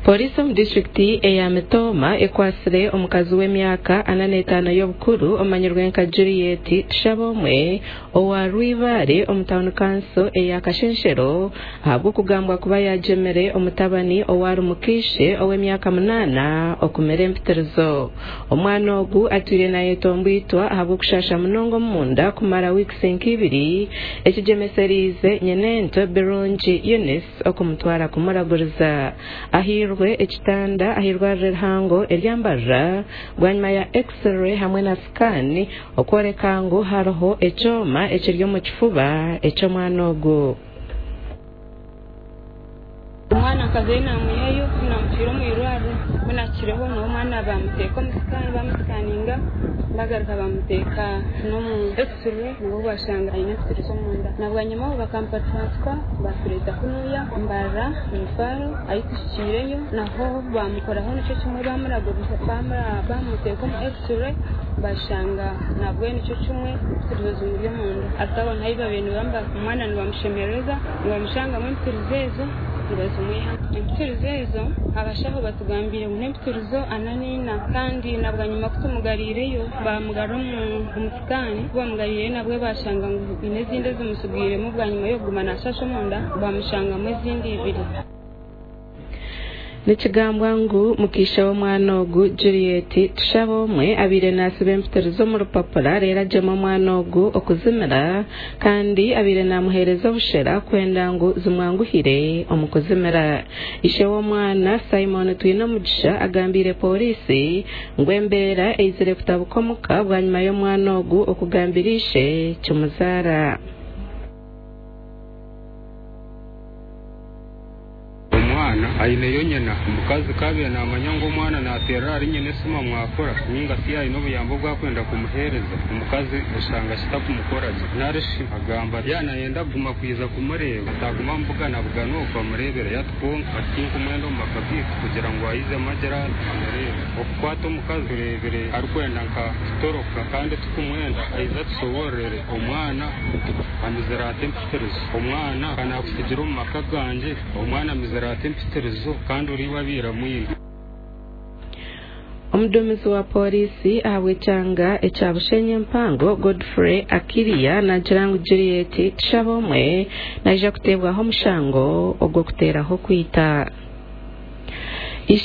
Polisi mu districti eya Mitoma ekwasire omukazi w'emyaka 45 y'obukuru omanyirwe nka Juliet Shabomwe owa Rwibare omutawuni council eya Kashenshero ahabwo kugambwa kuba yajemere omutabani owa Rumukishe ow'emyaka 8 okumera empitirizo. Omwana ogu atwire naye tombwitwa ahabwo kushasha munongo munda kumara weeks nkibiri ekijemeserize nyenento Birungi Eunice okumutwara kumuraguriza ahirwe ekitanda ahirwarire hango eryambarra gwanyuma ya x-ray hamwe na scan okworeka ngo hariho ekyoma ekiryo mu kifuba eky'omwana ogu. Umwana kazena muyayo namutira mu irwaro munakireho no mwana bamuteka musikani bamusikaninga bagaruka bamuteka no mu x-ray ngo bashanga ine fitirizo munda nabwanyuma bakampa transfer basureta kunuya mbara mfaro ayikishireyo naho bamukoraho nicyo kimwe bamuraguriza bamuteka mu x-ray bashanga nabwo nicyo kimwe fitirizo muri munda atabona hiba bintu bamba umwana nibamushemereza nibamushanga mu fitirizo impitirizo abashaho batugambire mu impitirizo ananina kandi nabwanyuma kutumugarireyo bamugaro mu musikani bamugariye nabwe bashanga ngo inezinde zimusubwire mu bwanyuma yo gumana shasho munda bamushanga mu zindi ibiri. Nikigambwa ngu mukisha w'omwana ogu Juliet Shabomwe abire nasibe empitirizo mu rupapura rero jema omwana ogu okuzimira kandi abire namuhereza obushera kwenda ngu zimwanguhire omukuzimira. Ishe w'omwana Simon Twina Mugisha agambire polisi ngu embeera eizire kutabukomuka bwanyuma y'omwana ogu okugambirishe kimuzara. Aine yonyena umukazi kabiye namanya ngo umwana natera ari nyene sima mwakora ninga siya ino buyambo bwa kwenda kumuhereza umukazi usanga sitakumukoraje nareshi agamba yana yenda guma kwiza kumureba ataguma mvuga nabwo nuko amurebera yatwonka atinka umwendo makabisi kugira ngo ayize amagera amurebe okwata umukazi urebere arkwenda nka toroka kandi tukumwenda ayiza tusoborere umwana amizerate mpitirizo umwana kana kusigira mu makaganje umwana mizerate mpitirizo kandi uri wabira mwini. Omudumizi wa polisi ahawe cyanga ekyabushenye mpango Godfrey Akiria na Jirangu Juliet Shabomwe naija kutebwaho mushango ogwo kuteraho kwita.